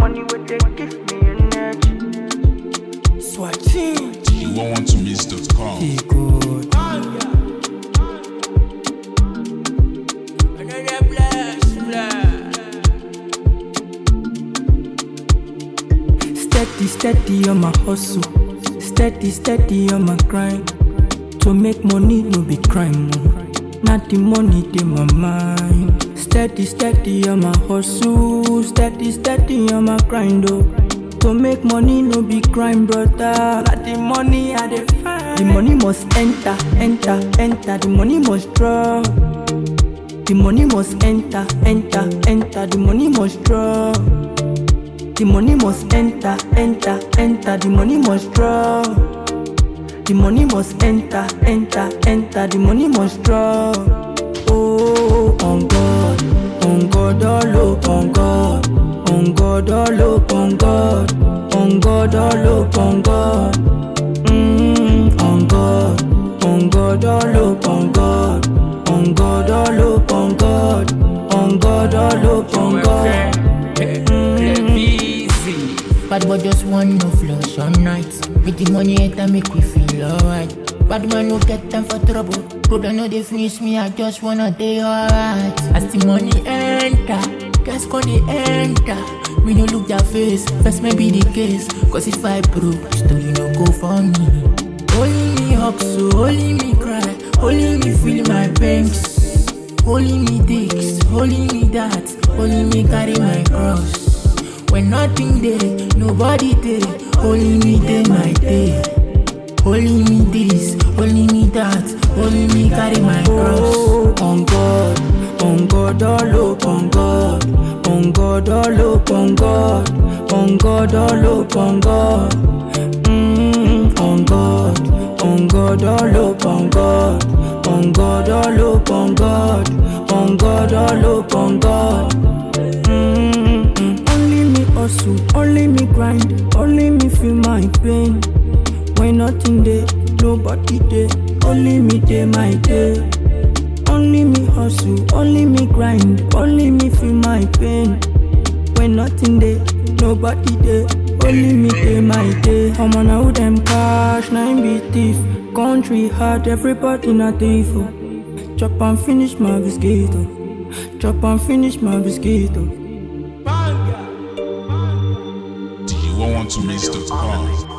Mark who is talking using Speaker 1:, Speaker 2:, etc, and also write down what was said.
Speaker 1: money what they give me energy.
Speaker 2: Swatching.
Speaker 3: You want to miss.com.
Speaker 2: He good.
Speaker 4: Another blast.
Speaker 2: Steady on my hustle. Steady on my grind. To make money no be crime. Not the money in my mind. Steady on my hustle. Steady on my grind. Oh. To make money no be crime, brother. Not the money I dey find. The money must enter. The money must draw. The money must enter. The money must draw. The money must enter. The money must draw. The money must enter. The money must draw. Oh, on God, all hope on God. On God, all hope on God. On God, all hope on God. On God, all hope on God. On God, all hope on God. On God, all hope on God.
Speaker 4: Bad boy just want no flush on nights. With the money enter make we feel alright. Bad man no get time for trouble. Problem no dey finish me, I just wanna dey alright. As the money enter, guys con dey enter. Me no look their face, first maybe the case. Cause if I broke, story no go for me. Only me hustle, only me cry, only me feel my pains. Only me dicks, only me that, only me carry my cross. When nothing there, nobody there, only me day my day. Only me this, only me that, only me carry my cross.
Speaker 2: On God, all hope on God. On God, all hope on God. On God, all hope on God. On God, all hope on God. On God, all hope on God. On God, all hope on God. Only me hustle, only me grind, only me feel my pain. When nothing there, nobody there, only me day my day. Only me hustle, only me grind, only me feel my pain. When nothing there, nobody there, only me day my day. I'm on how them cash, nine be thief. Country hard, everybody not thief. Chop and finish my biscuit. Chop and finish my biscuit.
Speaker 3: You want to miss.com.